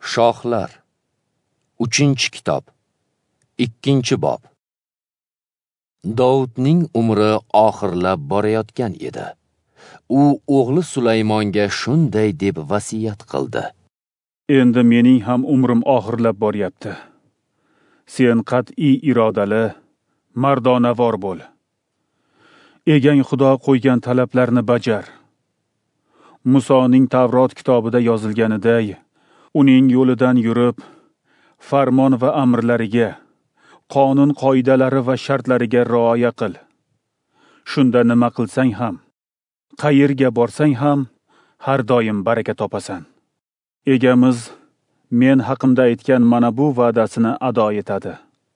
Shohlar 3-kitob 2-bob. Davudning umri oxirlab borayotgan edi. U o'g'li Sulaymonga shunday deb vasiyat qildi: Endi mening ham umrim oxirlab boryapti. Sen qat'iy irodali, mardonavor bo'l. Egang Xudo qo'ygan talablarni bajar. Musoning Tavrot kitobida yozilganiday, uning yo'lidan yurib, farmon va amrlariga, qonun qoidalari va shartlariga rioya qil. Shunda nima qilsang ham, qayerga borsang ham, har doim baraka topasan. Egamiz men haqimda aytgan mana bu va'dasini ado etadi.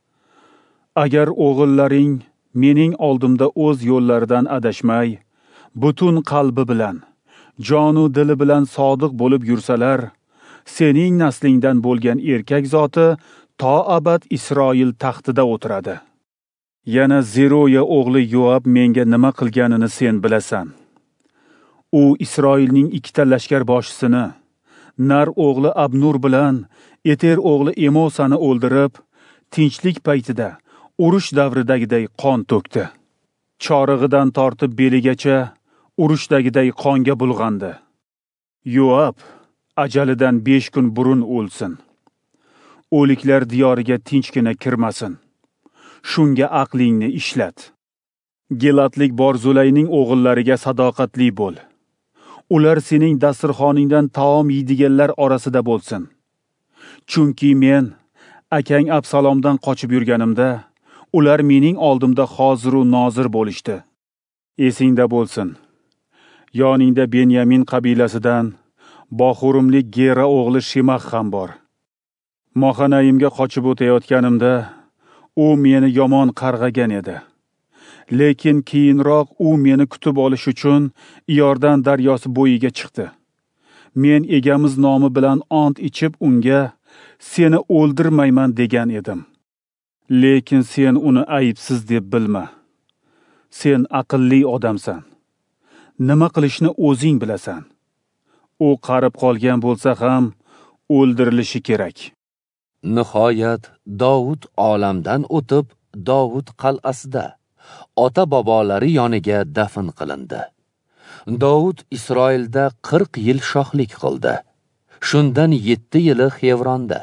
Agar o'g'illaring mening oldimda o'z yo'llaridan adashmay, butun qalbi bilan, jonu dili bilan sodiq bo'lib yursalar, sening naslingdan bo'lgan erkak zoti to abad Isroil taxtida o'tiradi. Yana Zeroya o'g'li Yoab menga nima qilganini sen bilasan. U Isroilning 2 lashkar boshchisini, Nar o'g'li Abnur bilan Eter o'g'li Emosani o'ldirib, tinchlik paytida urush davridagiday qon to'kdi. Chorig'idan tortib beligacha urushdagidey qonga bulg'andi. Yoab ajalidan 5 kun burun o'lsin. O'liklar diyoriga tinchgina kirmasin. Shunga aqlingni ishlat. Gilatlik Borzulayning o'g'illariga sadoqatli bo'l. Ular sening dasturxoningdan taom yeydiganlar orasida bo'lsin. Chunki men akang Absalomdan qochib yurganimda, ular mening oldimda hozir u nozir bo'lishdi. Esingda bo'lsin. Yoningda Benyamin qabilasidan Bohurimlik Gera o'g'li Shimah ham bor. Mohanayimga qochib o'tayotganimda u meni yomon qarg'agan edi. Lekin keyinroq u meni kutib olish uchun Iordan daryosi bo'yiga chiqdi. Men egamiz nomi bilan ont ichib unga seni o'ldirmayman degan edim. Lekin sen uni aybsiz deb bilma. Sen aqlli odamsan. Nima qilishni o'zing bilasan. U qarib qolgan bo'lsa ham o'ldirilishi kerak. Nihoyat Davud olamdan o'tib, Davud qal'asida ota-bobolari yoniga dafn qilindi. Davud Isroilda 40 yil shohlik qildi. Shundan 7 yili Hevronda,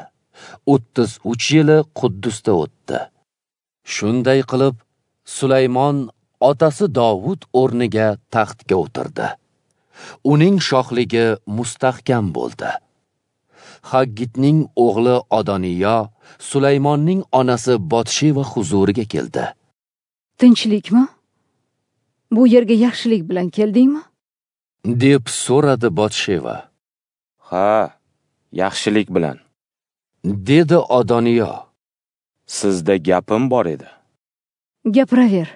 33 yili Quddusda o'tdi. Shunday qilib, Sulaymon otasi Davud o'rniga taxtga o'tirdi. Uning shohligi mustahkam bo'ldi. Haggitning o'g'li Adoniyo Sulaymonning onasi Botsheva huzuriga keldi. Tinchlikmi? Bu yerga yaxshilik bilan keldingmi? deb so'radi Botsheva. Ha, yaxshilik bilan, dedi Adoniyo. Sizda gapim bor edi. Gapiraver,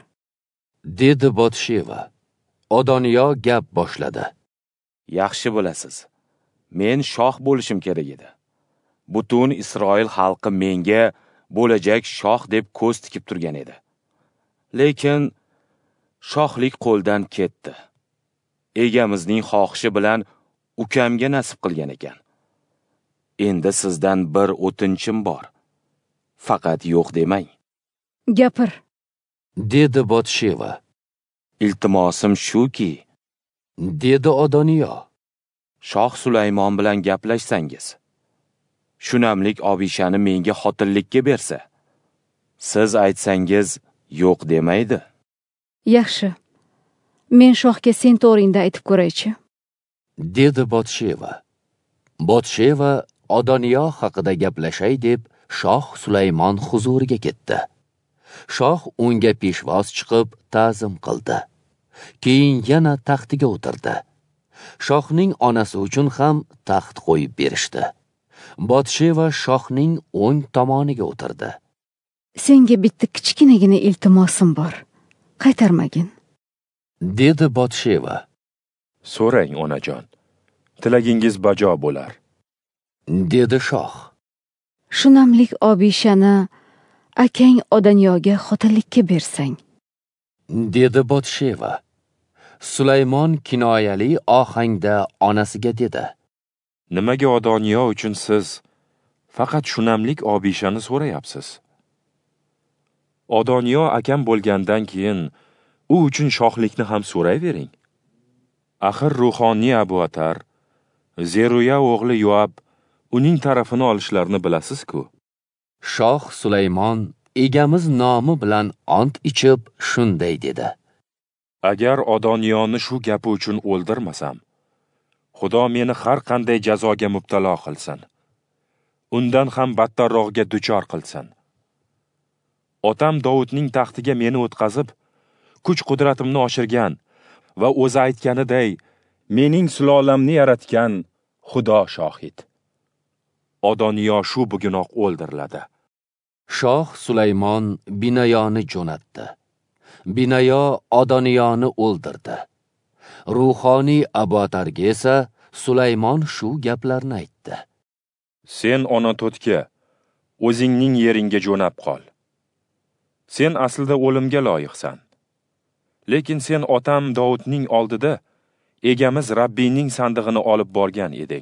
dedi Botsheva. Adoniyo gap boshladi. Yaxshi bilasiz. Men shoh bo'lishim kerak edi. Butun Isroil xalqi menga bo'lajak shoh deb ko'z tikib turgan edi. Lekin shohlik qo'ldan ketdi. Egamizning xohishi bilan ukamga nasib qilgan ekan. Endi sizdan bir o'tinchim bor. Faqat yo'q demang. gapir. dedi Botsheva. Iltimosim shuki, dedi Adoniyo. Shoh Sulaymon bilan gaplashsangiz, shunamlik Obishani menga xotinlikka bersa, siz aytsangiz yo'q demaydi. Yaxshi. Men shohga sen to'g'ringda aytib ko'raychi. dedi Botsheva. Botsheva Adoniyo haqida gaplashay deb shoh Sulaymon huzuriga ketdi. Shoh unga peshvoz chiqib ta'zim qildi. Keyin yana taxtiga o'tirdi. Shohning onasi uchun ham taxt qo'yib berishdi. Botsheva shohning o'ng tomoniga o'tirdi. Senga bitta kichkinagina iltimosim bor. Qaytarmagin. dedi Botsheva. So'rang, onajon. Tilagingiz bajo bo'lar. dedi shoh. Shunamlik Obishani akang Adoniyoga xotinlikka bersang. dedi Botsheva. Sulaymon kinoyali ohangda onasiga dedi. Nimaga Adoniyo uchun siz Faqat shunamlik Obishani so'rayapsiz. Odoniyo akam bo'lgandan keyin u uchun shohlikni ham so'rayvering. Axir ruhoniy Abuatar, Zeruya o'g'li Yoab uning tarafini olishlarini bilasiz-ku. Shoh Sulaymon egamiz nomi bilan ont ichib shunday dedi: Agar Odoniyoni shu gapi uchun o'ldirmasam, Xudo meni har qanday jazoga mubtalo qilsin. Undan ham battarroqga duchor qilsin. Otam Davudning taxtiga meni o'tkazib, kuch-qudratimni oshirgan va o'zi aytganiday, mening sulolamni yaratgan Xudo shohid. Odoniyo shu bugunoq o'ldiriladi. Shoh Sulaymon Binayoni jo'natdi. Binayo Odoniyoni o'ldirdi. Ruhoniy Abuatarga esa Sulaymon shu gaplarni aytdi: Sen Onatotga, o'zingning yeringga jo'nab qol. Sen aslida o'limga loyiqsan. Lekin sen otam Davudning oldida egamiz Rabbiyning sandig'ini olib borgan eding.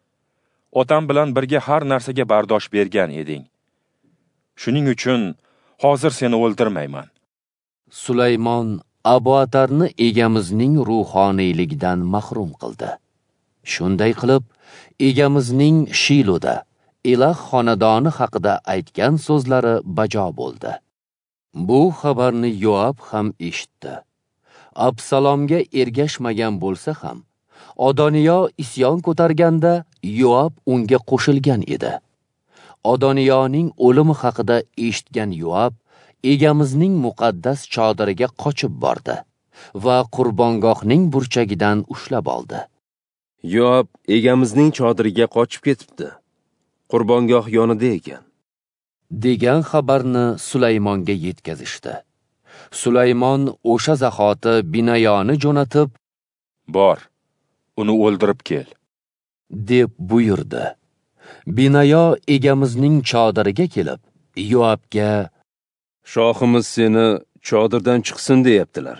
Otam bilan birga har narsaga bardosh bergan eding. Shuning uchun hozir seni o'ldirmayman. Sulaymon Abuatarni egamizning ruhoniyligidan mahrum qildi. Shunday qilib, egamizning Shiloda iloh xonadoni haqida aytgan so'zlari bajo bo'ldi. Bu xabarni Yoab ham eshitdi. Absalomga ergashmagan bo'lsa ham, Odoniyo isyon ko'targanda Yoab unga qo'shilgan edi. Odoniyoning o'limi haqida eshitgan Yoab egamizning muqaddas chodiriga qochib bordi va qurbongohning burchagidan ushlab oldi. Yoab egamizning chodiriga qochib ketibdi. Qurbongoh yonida ekan degan xabarni Sulaymonga yetkazishdi. Sulaymon o'sha zahoti Binayoni jo'natib, Bor, uni o'ldirib kel, deb buyurdi. Binayo egamizning chodiriga kelib, Yoabga, shohimiz seni chodirdan chiqsin deyaptilar,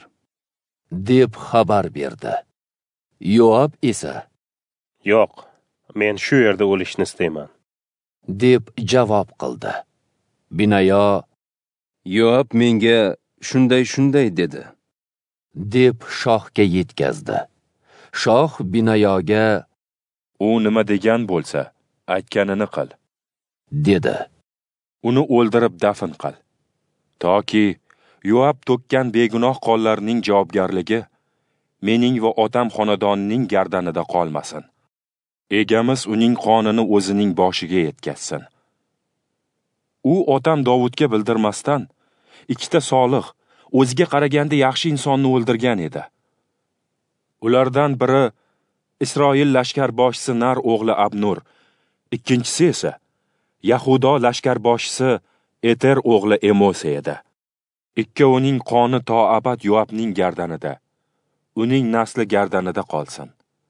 deb xabar berdi. Yoab esa, Yo'q, men shu yerda o'lishni istayman, deb javob qildi. Binayo, Yoab menga shunday dedi, deb shohga yetkazdi. Shoh Binayoga, u nima degan bo'lsa, aytganini qil, dedi. Uni o'ldirib dafn qil, toki Yoab to'kkan begunoh qonlarning javobgarligi mening va otam xonadonining gardanida qolmasin. Egamiz uning qonini o'zining boshiga yetkazsin. U otam Davudga bildirmasdan ikkita solih, o'ziga qaraganda yaxshi insonni o'ldirgan edi. Ulardan biri Isroil lashkarboshisi Nar o'g'li Abnur, ikkinchisi esa Yahudo lashkarboshisi Eter o'g'li Emos edi. Ikkovining qoni to abad Yoabning gardanida, uning nasli gardanida qolsin.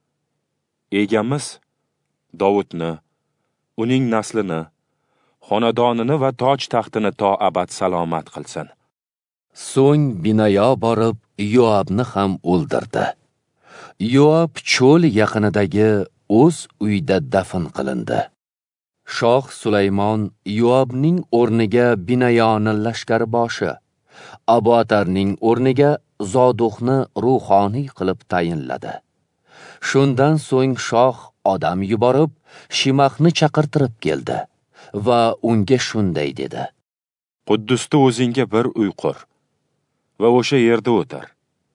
Egamiz Davudni, uning naslini, xonadonini va toj taxtini to abad salomat qilsin. So'ng Binayo borib Yoabni ham o'ldirdi. Yoab cho'l yaqinidagi o'z uyida dafn qilindi. Shoh Sulaymon Yoabning o'rniga Binayoni lashkarboshi, Abuatarning o'rniga Zoduxni ruhoniy qilib tayinladi. Shundan so'ng shoh odam yuborib, Shimahni chaqirtirib keldi va unga shunday dedi: Quddusda o'zingga bir uy qur va o'sha yerda o'tir.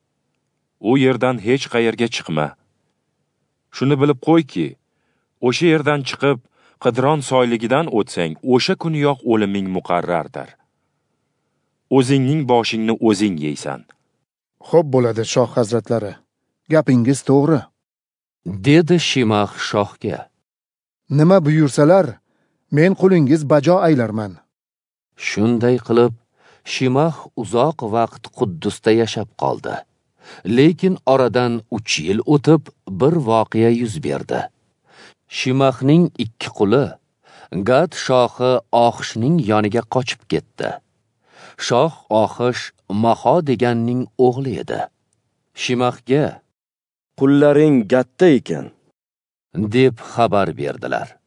U yerdan hech qayerga chiqma. Shuni bilib qo'yki, o'sha yerdan chiqib Qidron soyligidan o'tsang, o'sha kuniyoq o'liming muqarrardir. O'zingning boshingni o'zing yeysan. Xo'p bo'ladi, shoh hazratlari. Gapingiz to'g'ri, dedi Shimah shohga. Nima buyursalar, men qulingiz bajo aylarman. Shunday qilib, Shimah uzoq vaqt Quddusda yashab qoldi. Lekin oradan 3 yil o'tib bir voqea yuz berdi. Shimahning 2 quli Gad shohi Ohishning yoniga qochib ketdi. Shoh Ohish Maho deganning o'g'li edi. Shimahga, qullaring Gadda ekan, deb xabar berdilar.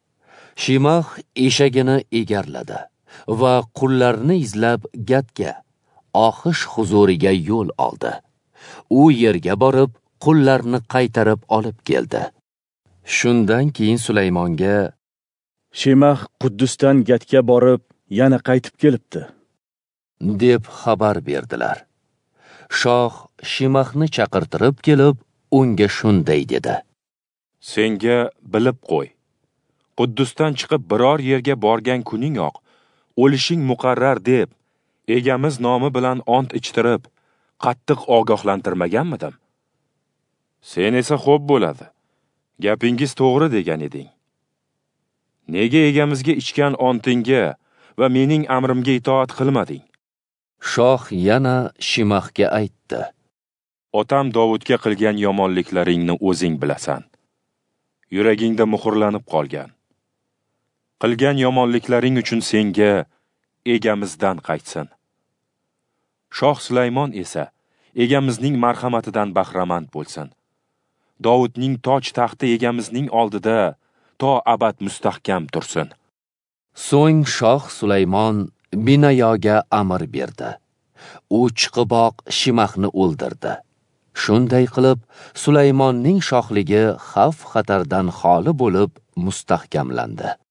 Shimah eshagini egarladi va qullarni izlab Gatga, Oxish huzuriga yo'l oldi. U yerga borib, qullarni qaytarib olib keldi. Shundan keyin Sulaymonga: Shimah Quddusdan Gatga borib, yana qaytib kelibdi, deb xabar berdilar. Shoh Shimahni chaqirtirib kelib, unga shunday dedi: Senga bilib qo'y. Quddusdan chiqib biror yerga borgan kuningoq o'lishing muqarrar deb egamiz nomi bilan ont ichtirib, qattiq ogohlantirmaganmidim? Sen esa xo'p bo'ladi. Gapingiz to'g'ri degan eding. Nega egamizga ichgan ontingga va mening amrimga itoat qilmading? Shoh yana Shimahga aytdi: Otam Davudga qilgan yomonliklaringni o'zing bilasan. Yuragingda muhrlanib qolgan. Qilgan yomonliklaring uchun senga egamizdan qaytsin. Shoh Sulaymon esa egamizning marhamatidan bahramand bo'lsin. Davudning toj taxti egamizning oldida to abad mustahkam tursin. So'ng shoh Sulaymon Binayoga amr berdi. U chiqiboq Shimahni o'ldirdi. Shunday qilib, Sulaymonning shohligi xavf-xatardan xoli bo'lib mustahkamlandi.